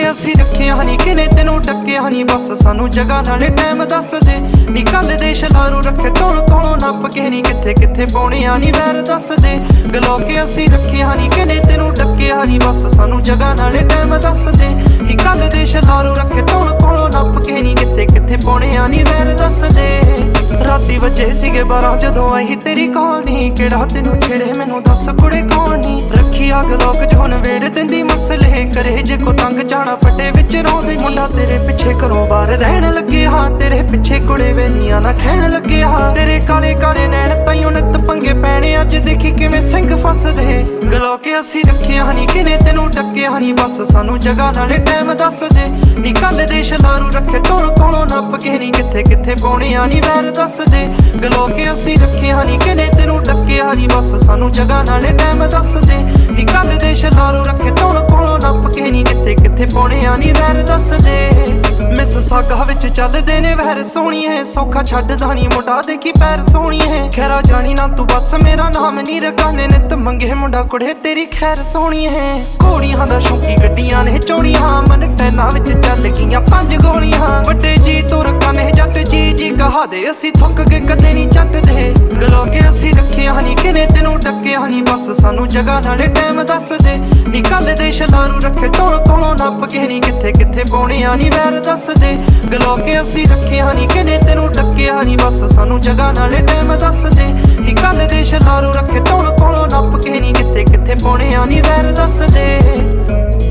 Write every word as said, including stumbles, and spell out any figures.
ਕੇ ਅਸੀਂ ਰੱਖਿਆ ਨਹੀਂ ਕਿਨੇ ਤੈਨੂੰ ਟੱਕਿਆ ਨਹੀਂ ਬਸ ਸਾਨੂੰ ਜਗ੍ਹਾ ਨਾਲੇ ਟਾਈਮ ਦੱਸ ਦੇ ਨੀ ਕੱਲ ਦੇ ਸ਼ਲਾਰੂ ਰੱਖੇ ਤੋਲ ਕੋਲੋਂ ਨੱਪ ਕੇ ਨਹੀਂ ਕਿੱਥੇ ਕਿੱਥੇ ਪਾਉਣਿਆ ਨਹੀਂ ਵੈਰ ਦੱਸ ਦੇ ਗਲੋ ਕੇ ਅਸੀਂ ਰੱਖਿਆ ਨਹੀਂ ਕਿਨੇ ਤੈਨੂੰ ਟੱਕਿਆ ਨਹੀਂ ਬਸ ਸਾਨੂੰ ਜਗ੍ਹਾ ਨਾਲੇ ਟਾਈਮ ਦੱਸ ਦੇ ਨੀ ਕੱਲ ਦੇ ਸ਼ਲਾਰੂ ਰੱਖੇ ਤੋਲ ਕੋਲੋਂ ਨੱਪ ਕੇ ਨਹੀਂ ਕਿੱਥੇ ਕਿੱਥੇ ਪਾਉਣਿਆ ਨਹੀਂ ਵੈਰ ਦੱਸ ਦੇ ਰਾਤੀ ਵਜੇ ਸੀਗੇ ਬਾਰਾਂ ਜਦੋਂ ਆਈ ਤੇਰੀ ਕਾਲ ਨੀ ਕਿਹੜਾ ਤੈਨੂੰ ਛੇੜੇ ਮੈਨੂੰ ਦੱਸ ਕੁੜੇ ਕੌਣ ਨੀ ਰੱਖੀ ਅੱਗ ਲੋਕ ਜੋਨ ਵੇੜ ਦਿੰਦੀ ਮਸਲੇ ਕਰੇ ਜੇ ਕੋ ਤੰਗ ਜਾਣਾ ਪੱਟੇ ਵਿੱਚ ਰੋਂਦੇ ਮੁੰਡਾ ਤੇਰੇ ਪਿੱਛੇ ਘਰੋਂ ਬਾਹਰ ਰਹਿਣ ਲੱਗੇ ਹਾਂ ਤੇਰੇ ਪਿੱਛੇ ਕੁੜੇ ਵੇਲੀਆਂ ਨਾ ਖਹਿਣ ਲੱਗੇ ਹਾਂ ਤੇਰੇ ਕਾਲੇ ਕਾਲੇ ਨੈਣ ਤਾਈਓ ਨਿੱਤ ਪੰਗੇ ਪੈਣੇ ਅੱਜ ਦੇਖੀ ਕਿਵੇਂ ਸਿੰਘ ਫਸਦੇ ਗਲੋ ਕੇ ਅਸੀਂ ਰੱਖਿਆ ਨਹੀਂ ਕਿਨੇ ਤੈਨੂੰ ਟੱਕਿਆ ਨਹੀਂ ਬਸ ਸਾਨੂੰ ਜਗ੍ਹਾ ਨਾਲੇ ਟਾਈਮ ਦੱਸ ਦੇ ਨੀ ਕੱਲ ਦੇ ਸ਼ਲਾਰੂ ਰੱਖੇ ਤੋਲ ਕੋਲੋਂ ਨੱਪ ਕੇ ਨਹੀਂ ਕਿੱਥੇ ਕਿੱਥੇ ਪਾਉਣਿਆ ਨਹੀਂ ਵੈਰ ਦੱਸ ਦੇ ਗਲੋ ਕੇ ਅਸੀਂ ਰੱਖਿਆ ਨਹੀਂ ਕਿਨੇ ਤੈਨੂੰ ਟੱਕਿਆ ਨਹੀਂ ਬਸ ਸਾਨੂੰ ਜਗ੍ਹਾ ਨਾਲੇ ਟਾਈਮ ਦੱਸ ਦੇ ਨੀ ਕੱਲ ਦੇ ਸ਼ਲਾਰੂ ਰੱਖੇ ਤੋਲ ਕੋਲੋਂ ਨੱਪ ਕੇ ਨਹੀਂ ਕਿੱਥੇ ਕਿੱਥੇ ਪਾਉਣਿਆ ਨਹੀਂ ਵੈਰ ਦੱਸ ਦੇ ਮਿਸ ਸਾਗਾ ਵਿੱਚ ਚੱਲਦੇ ਨੇ ਵਹਿਰ ਸੋਹਣੀਏ ਸੌਖਾ ਛੱਡਦਾ ਨਹੀਂ ਮੁੰਡਾ ਦੇਖੀ ਪੈਰ ਸੋਹਣੀਏ ਖੈਰਾ ਜਾਣੀ ਨਾ ਤੂੰ ਬਸ ਮੇਰਾ ਨਾਮ ਨਹੀਂ ਰਕਾਨੇ ਨਿੱਤ ਮੰਗੇ ਮੁੰਡਾ ਕੁੜੇ ਤੇਰੀ ਖੈਰ ਸੋਹਣੀਏ ਘੋੜੀਆਂ ਦਾ ਸ਼ੌਂਕੀ ਗੱਡੀਆਂ ਨੇ ਚੋੜੀਆਂ ਮਨ ਟੈਨਾਂ ਵਿੱਚ ਚੱਲ ਗਈਆਂ ਪੰਜ ਗੋਲੀਆਂ ਵੱਡੇ ਜੀ ਤੁਰ ਕਾਨੇ ਜੱਟ ਜੀ ਜੀ ਕਹਾ ਦੇ ਅਸੀਂ ਥੁੱਕ ਕੇ ਕਦੇ ਨਹੀਂ ਚੱਟਦੇ ਗਲੋ ਕੇ ਅਸੀਂ ਰੱਖਿਆ ਨਹੀਂ ਕਿਨੇ ਤੈਨੂੰ ਟੱਕਿਆ ਨਹੀਂ ਬਸ ਸਾਨੂੰ ਜਗ੍ਹਾ ਨਾਲੇ ਟਾਈਮ ਦੱਸ ਦੇ ਨੀ ਕੱਲ ਦੇ ਸ਼ਲਾਰੂ ਰੱਖੇ ਤੋਲ ਕੋਲੋਂ ਨੱਪ ਕੇ ਨਹੀਂ ਕਿੱਥੇ ਕਿੱਥੇ ਪਾਉਣਿਆ ਨਹੀਂ ਵੈਰ ਦੱਸ ਦੇ ਗਲੋ ਕੇ ਅਸੀਂ ਰੱਖਿਆ ਨਹੀਂ ਕਿਨੇ ਤੈਨੂੰ ਟੱਕਿਆ ਨਹੀਂ ਬਸ ਸਾਨੂੰ ਜਗ੍ਹਾ ਨਾਲੇ ਟਾਈਮ ਦੱਸ ਦੇ ਨੀ ਕੱਲ ਦੇ ਸ਼ਲਾਰੂ ਰੱਖੇ ਤੋਲ ਕੋਲੋਂ ਨੱਪ ਕੇ ਨਹੀਂ ਕਿੱਥੇ ਕਿੱਥੇ ਪਾਉਣਿਆ ਨਹੀਂ ਵੈਰ ਦੱਸ ਦੇ